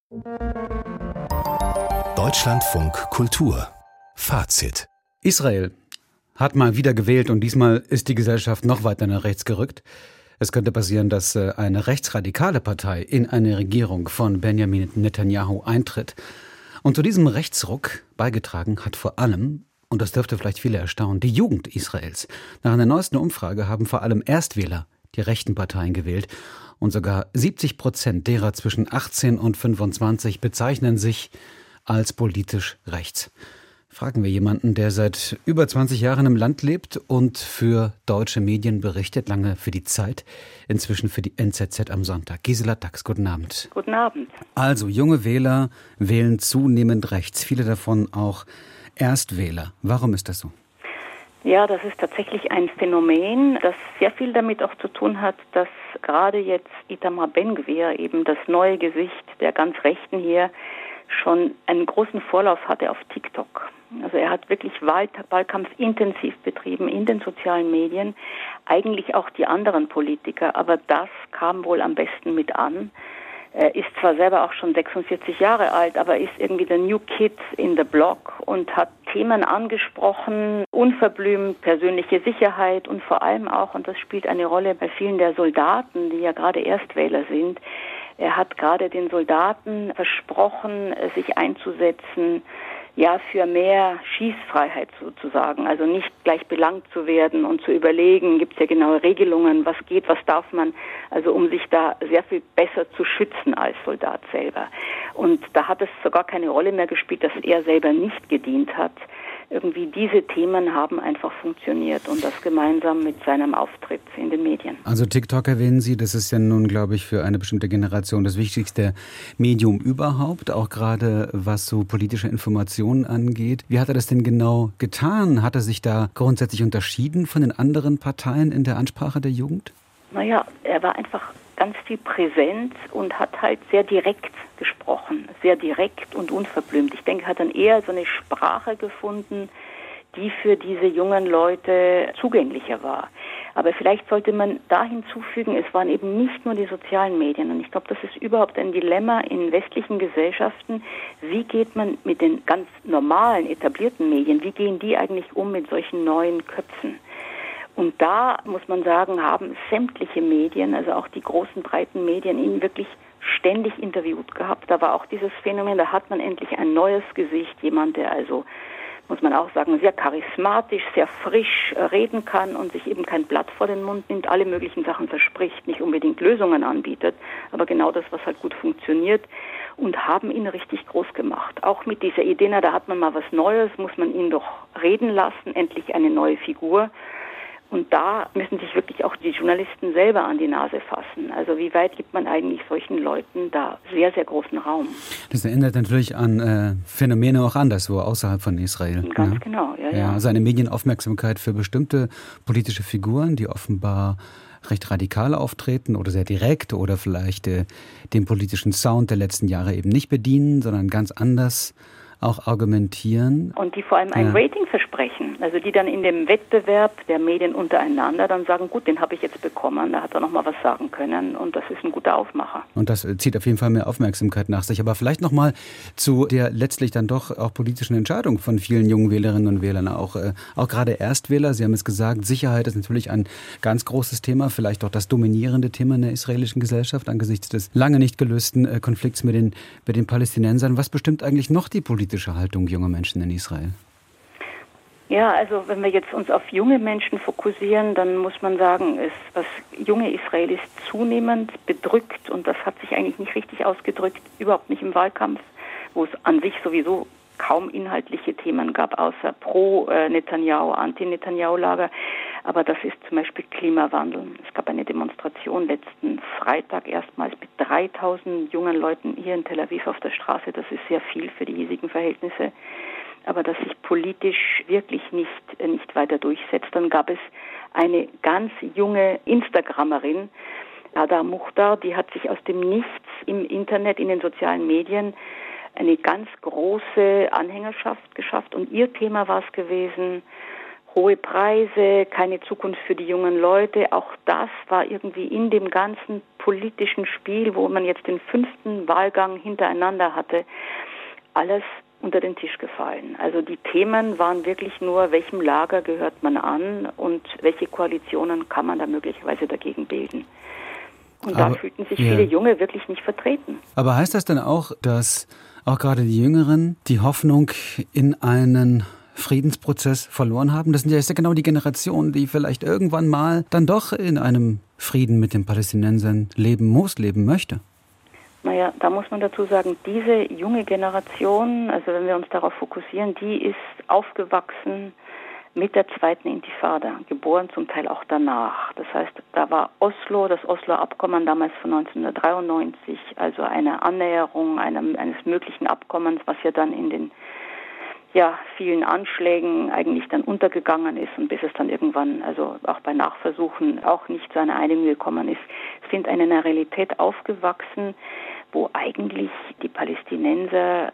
Deutschlandfunk Kultur Fazit. Israel hat mal wieder gewählt und diesmal ist die Gesellschaft noch weiter nach rechts gerückt. Es könnte passieren, dass eine rechtsradikale Partei in eine Regierung von Benjamin Netanyahu eintritt. Und zu diesem Rechtsruck beigetragen hat vor allem, und das dürfte vielleicht viele erstaunen, die Jugend Israels. Nach einer neuesten Umfrage haben vor allem Erstwähler die rechten Parteien gewählt. Und sogar 70% derer zwischen 18 und 25 bezeichnen sich als politisch rechts. Fragen wir jemanden, der seit über 20 Jahren im Land lebt und für deutsche Medien berichtet, lange für die Zeit, inzwischen für die NZZ am Sonntag. Gisela Dax, guten Abend. Guten Abend. Also, junge Wähler wählen zunehmend rechts, viele davon auch Erstwähler. Warum ist das so? Ja, das ist tatsächlich ein Phänomen, das sehr viel damit auch zu tun hat, dass gerade jetzt Itamar Ben-Gvir, eben das neue Gesicht der ganz Rechten hier, schon einen großen Vorlauf hatte auf TikTok. Also er hat wirklich Wahlkampf intensiv betrieben in den sozialen Medien, eigentlich auch die anderen Politiker, aber das kam wohl am besten mit an. Er ist zwar selber auch schon 46 Jahre alt, aber ist irgendwie der New Kid in the Block und hat Themen angesprochen, unverblümt, persönliche Sicherheit und vor allem auch, und das spielt eine Rolle bei vielen der Soldaten, die ja gerade Erstwähler sind, er hat gerade den Soldaten versprochen, sich einzusetzen, ja, für mehr Schießfreiheit sozusagen, also nicht gleich belangt zu werden und zu überlegen, gibt es ja genaue Regelungen, was geht, was darf man, also um sich da sehr viel besser zu schützen als Soldat selber. Und da hat es sogar keine Rolle mehr gespielt, dass er selber nicht gedient hat. Irgendwie diese Themen haben einfach funktioniert und das gemeinsam mit seinem Auftritt in den Medien. Also TikTok erwähnen Sie, das ist ja nun, glaube ich, für eine bestimmte Generation das wichtigste Medium überhaupt, auch gerade was so politische Informationen angeht. Wie hat er das denn genau getan? Hat er sich da grundsätzlich unterschieden von den anderen Parteien in der Ansprache der Jugend? Naja, er war einfach ganz viel präsent und hat halt sehr direkt gesprochen, sehr direkt und unverblümt. Ich denke, er hat dann eher so eine Sprache gefunden, die für diese jungen Leute zugänglicher war. Aber vielleicht sollte man da hinzufügen, es waren eben nicht nur die sozialen Medien. Und ich glaube, das ist überhaupt ein Dilemma in westlichen Gesellschaften. Wie geht man mit den ganz normalen, etablierten Medien, wie gehen die eigentlich um mit solchen neuen Köpfen? Und da, muss man sagen, haben sämtliche Medien, also auch die großen, breiten Medien, ihn wirklich ständig interviewt gehabt. Da war auch dieses Phänomen, da hat man endlich ein neues Gesicht, jemand, der also, muss man auch sagen, sehr charismatisch, sehr frisch reden kann und sich eben kein Blatt vor den Mund nimmt, alle möglichen Sachen verspricht, nicht unbedingt Lösungen anbietet, aber genau das, was halt gut funktioniert, und haben ihn richtig groß gemacht. Auch mit dieser Idee, da hat man mal was Neues, muss man ihn doch reden lassen, endlich eine neue Figur. Und da müssen sich wirklich auch die Journalisten selber an die Nase fassen. Also wie weit gibt man eigentlich solchen Leuten da sehr, sehr großen Raum? Das erinnert natürlich an Phänomene auch anderswo, außerhalb von Israel. Ganz genau, ja. Also eine Medienaufmerksamkeit für bestimmte politische Figuren, die offenbar recht radikal auftreten oder sehr direkt oder vielleicht den politischen Sound der letzten Jahre eben nicht bedienen, sondern ganz anders auch argumentieren. Und die vor allem ein Rating versprechen, also die dann in dem Wettbewerb der Medien untereinander dann sagen, gut, den habe ich jetzt bekommen, da hat er noch mal was sagen können und das ist ein guter Aufmacher. Und das zieht auf jeden Fall mehr Aufmerksamkeit nach sich. Aber vielleicht noch mal zu der letztlich dann doch auch politischen Entscheidung von vielen jungen Wählerinnen und Wählern, auch gerade Erstwähler. Sie haben es gesagt, Sicherheit ist natürlich ein ganz großes Thema, vielleicht auch das dominierende Thema in der israelischen Gesellschaft angesichts des lange nicht gelösten Konflikts mit den Palästinensern. Was bestimmt eigentlich noch die politische Haltung junger Menschen in Israel? Ja, also wenn wir jetzt uns auf junge Menschen fokussieren, dann muss man sagen, was junge Israelis zunehmend bedrückt, und das hat sich eigentlich nicht richtig ausgedrückt, überhaupt nicht im Wahlkampf, wo es an sich sowieso kaum inhaltliche Themen gab, außer pro-Netanyahu, anti-Netanyahu-Lager. Aber das ist zum Beispiel Klimawandel. Es gab eine Demonstration letzten Freitag erstmals mit 3000 jungen Leuten hier in Tel Aviv auf der Straße. Das ist sehr viel für die hiesigen Verhältnisse. Aber das sich politisch wirklich nicht weiter durchsetzt. Dann gab es eine ganz junge Instagrammerin, Ada Mukhtar, die hat sich aus dem Nichts im Internet, in den sozialen Medien eine ganz große Anhängerschaft geschafft. Und ihr Thema war es gewesen, hohe Preise, keine Zukunft für die jungen Leute. Auch das war irgendwie in dem ganzen politischen Spiel, wo man jetzt den 5. Wahlgang hintereinander hatte, alles unter den Tisch gefallen. Also die Themen waren wirklich nur, welchem Lager gehört man an und welche Koalitionen kann man da möglicherweise dagegen bilden. Und da fühlten sich viele Junge wirklich nicht vertreten. Aber heißt das dann auch, dass auch gerade die Jüngeren die Hoffnung in einen Friedensprozess verloren haben? Das sind ja genau die Generation, die vielleicht irgendwann mal dann doch in einem Frieden mit den Palästinensern leben möchte. Naja, da muss man dazu sagen, diese junge Generation, also wenn wir uns darauf fokussieren, die ist aufgewachsen mit der 2. Intifada, geboren zum Teil auch danach. Das heißt, da war Oslo, das Osloer Abkommen damals von 1993, also eine Annäherung eines möglichen Abkommens, was ja dann in den vielen Anschlägen eigentlich dann untergegangen ist und bis es dann irgendwann, also auch bei Nachversuchen, auch nicht zu einer Einigung gekommen ist, sind in einer Realität aufgewachsen, wo eigentlich die Palästinenser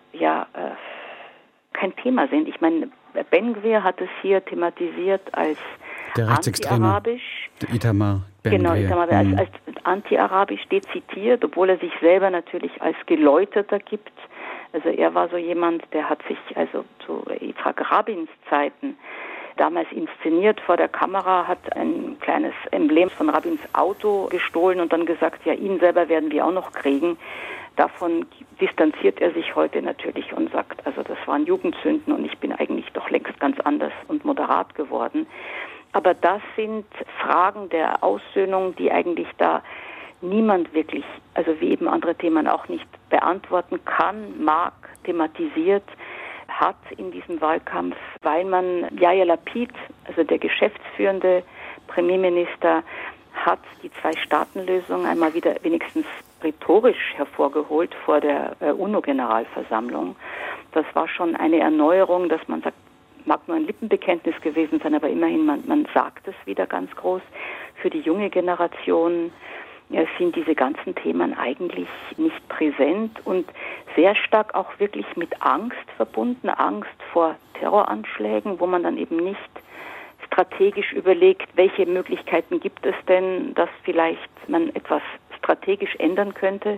kein Thema sind. Ich meine, Ben-Gvir hat es hier thematisiert als der anti-arabisch. Itamar Ben-Gvir. Genau, Itamar als anti-arabisch dezitiert, obwohl er sich selber natürlich als Geläuterter gibt. Also er war so jemand, der hat sich also zu Yitzhak Rabins Zeiten damals inszeniert vor der Kamera, hat ein kleines Emblem von Rabins Auto gestohlen und dann gesagt, ja, ihn selber werden wir auch noch kriegen. Davon distanziert er sich heute natürlich und sagt, also das waren Jugendsünden und ich bin eigentlich doch längst ganz anders und moderat geworden. Aber das sind Fragen der Aussöhnung, die eigentlich da niemand wirklich, also wie eben andere Themen auch nicht beantworten kann, mag, thematisiert hat in diesem Wahlkampf, weil man Yair Lapid, also der geschäftsführende Premierminister, hat die 2-Staaten-Lösung einmal wieder wenigstens rhetorisch hervorgeholt vor der UNO-Generalversammlung. Das war schon eine Erneuerung, dass man sagt, mag nur ein Lippenbekenntnis gewesen sein, aber immerhin, man sagt es wieder ganz groß. Für die junge Generation sind diese ganzen Themen eigentlich nicht präsent und sehr stark auch wirklich mit Angst verbunden, Angst vor Terroranschlägen, wo man dann eben nicht strategisch überlegt, welche Möglichkeiten gibt es denn, dass vielleicht man etwas strategisch ändern könnte.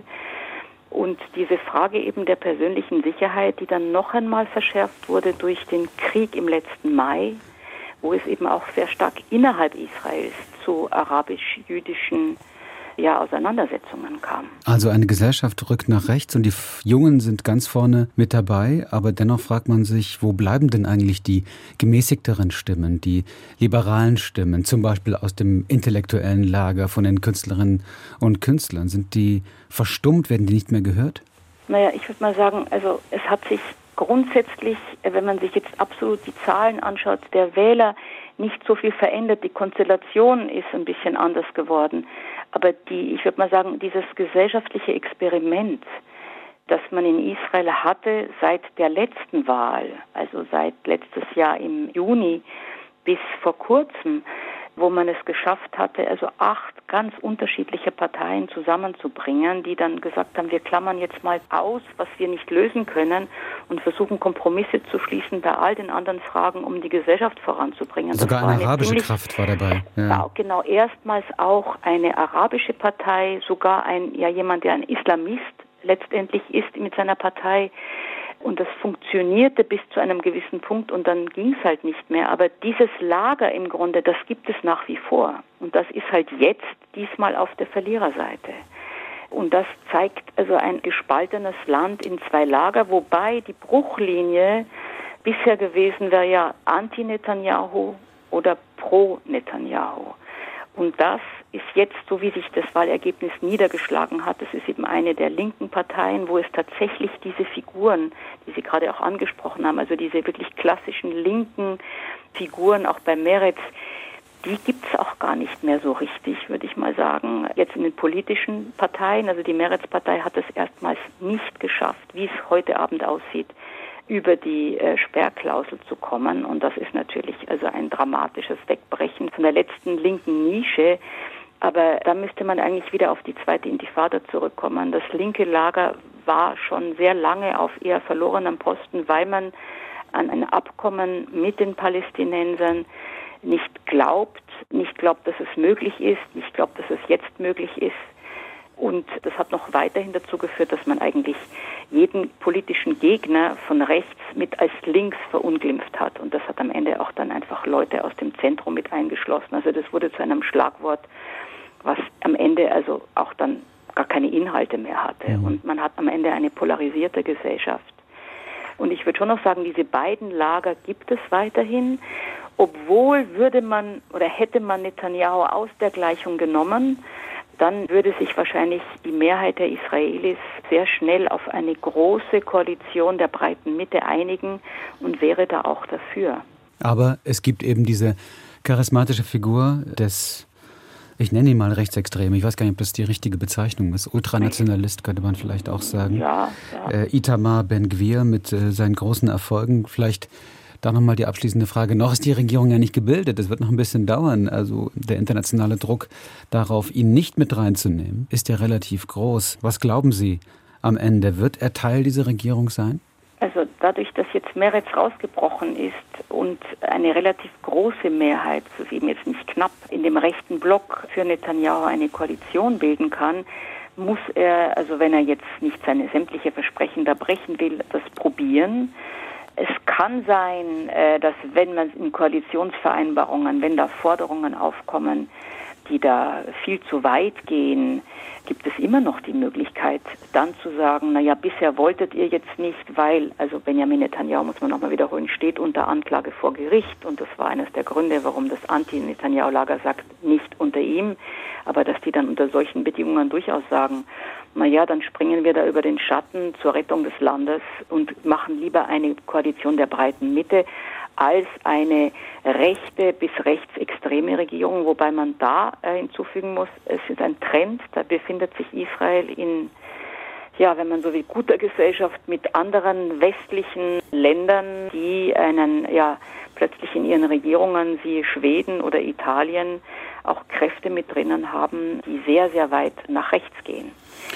Und diese Frage eben der persönlichen Sicherheit, die dann noch einmal verschärft wurde durch den Krieg im letzten Mai, wo es eben auch sehr stark innerhalb Israels zu arabisch-jüdischen Auseinandersetzungen kam. Also eine Gesellschaft rückt nach rechts und die Jungen sind ganz vorne mit dabei, aber dennoch fragt man sich, wo bleiben denn eigentlich die gemäßigteren Stimmen, die liberalen Stimmen, zum Beispiel aus dem intellektuellen Lager von den Künstlerinnen und Künstlern? Sind die verstummt, werden die nicht mehr gehört? Naja, ich würde mal sagen, also es hat sich grundsätzlich, wenn man sich jetzt absolut die Zahlen anschaut, der Wähler nicht so viel verändert. Die Konstellation ist ein bisschen anders geworden. Aber ich würde mal sagen, dieses gesellschaftliche Experiment, das man in Israel hatte seit der letzten Wahl, also seit letztes Jahr im Juni bis vor kurzem, wo man es geschafft hatte, also 8 ganz unterschiedliche Parteien zusammenzubringen, die dann gesagt haben, wir klammern jetzt mal aus, was wir nicht lösen können und versuchen Kompromisse zu schließen bei all den anderen Fragen, um die Gesellschaft voranzubringen. Sogar eine arabische Kraft war dabei. Ja, genau, erstmals auch eine arabische Partei, sogar jemand, der ein Islamist letztendlich ist mit seiner Partei. Und das funktionierte bis zu einem gewissen Punkt und dann ging es halt nicht mehr. Aber dieses Lager im Grunde, das gibt es nach wie vor. Und das ist halt jetzt diesmal auf der Verliererseite. Und das zeigt also ein gespaltenes Land in 2 Lager, wobei die Bruchlinie bisher gewesen wäre ja anti-Netanyahu oder pro-Netanyahu. Und das ist jetzt, so wie sich das Wahlergebnis niedergeschlagen hat, das ist eben eine der linken Parteien, wo es tatsächlich diese Figuren, die Sie gerade auch angesprochen haben, also diese wirklich klassischen linken Figuren, auch bei Meretz, die gibt es auch gar nicht mehr so richtig, würde ich mal sagen. Jetzt in den politischen Parteien, also die Meretz-Partei hat es erstmals nicht geschafft, wie es heute Abend aussieht, über die Sperrklausel zu kommen. Und das ist natürlich also ein dramatisches Wegbrechen von der letzten linken Nische. Aber da müsste man eigentlich wieder auf die 2. Intifada zurückkommen. Das linke Lager war schon sehr lange auf eher verlorenem Posten, weil man an ein Abkommen mit den Palästinensern nicht glaubt, dass es möglich ist, nicht glaubt, dass es jetzt möglich ist. Und das hat noch weiterhin dazu geführt, dass man eigentlich jeden politischen Gegner von rechts mit als links verunglimpft hat. Und das hat am Ende auch dann einfach Leute aus dem Zentrum mit eingeschlossen. Also das wurde zu einem Schlagwort, was am Ende also auch dann gar keine Inhalte mehr hatte. Und man hat am Ende eine polarisierte Gesellschaft. Und ich würde schon noch sagen, diese beiden Lager gibt es weiterhin, obwohl hätte man Netanyahu aus der Gleichung genommen, dann würde sich wahrscheinlich die Mehrheit der Israelis sehr schnell auf eine große Koalition der breiten Mitte einigen und wäre da auch dafür. Aber es gibt eben diese charismatische Figur des, ich nenne ihn mal Rechtsextrem, ich weiß gar nicht, ob das die richtige Bezeichnung ist, Ultranationalist könnte man vielleicht auch sagen. Ja. Itamar Ben-Gvir mit seinen großen Erfolgen, vielleicht da nochmal die abschließende Frage. Noch ist die Regierung ja nicht gebildet. Es wird noch ein bisschen dauern. Also der internationale Druck darauf, ihn nicht mit reinzunehmen, ist ja relativ groß. Was glauben Sie am Ende? Wird er Teil dieser Regierung sein? Also dadurch, dass jetzt Meretz rausgebrochen ist und eine relativ große Mehrheit, so eben jetzt nicht knapp, in dem rechten Block für Netanyahu eine Koalition bilden kann, muss er, also wenn er jetzt nicht seine sämtliche Versprechen da brechen will, das probieren. Es kann sein, dass wenn man in Koalitionsvereinbarungen, wenn da Forderungen aufkommen, die da viel zu weit gehen, gibt es immer noch die Möglichkeit, dann zu sagen, naja, bisher wolltet ihr jetzt nicht, weil, also Benjamin Netanyahu, muss man nochmal wiederholen, steht unter Anklage vor Gericht und das war eines der Gründe, warum das Anti-Netanyahu-Lager sagt, nicht unter ihm, aber dass die dann unter solchen Bedingungen durchaus sagen, naja, dann springen wir da über den Schatten zur Rettung des Landes und machen lieber eine Koalition der breiten Mitte als eine rechte bis rechtsextreme Regierung, wobei man da hinzufügen muss, es ist ein Trend, da befindet sich Israel in, ja, wenn man so will, guter Gesellschaft mit anderen westlichen Ländern, die plötzlich in ihren Regierungen, wie Schweden oder Italien, auch Kräfte mit drinnen haben, die sehr, sehr weit nach rechts gehen.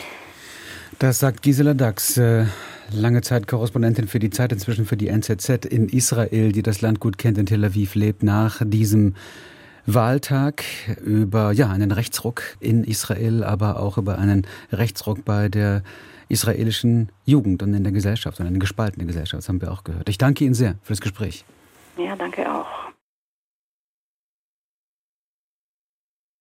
Das sagt Gisela Dax, lange Zeit Korrespondentin für die Zeit, inzwischen für die NZZ in Israel, die das Land gut kennt, in Tel Aviv lebt, nach diesem Wahltag über einen Rechtsruck in Israel, aber auch über einen Rechtsruck bei der israelischen Jugend und in der Gesellschaft und eine gespaltene Gesellschaft, das haben wir auch gehört. Ich danke Ihnen sehr für das Gespräch. Ja, danke auch.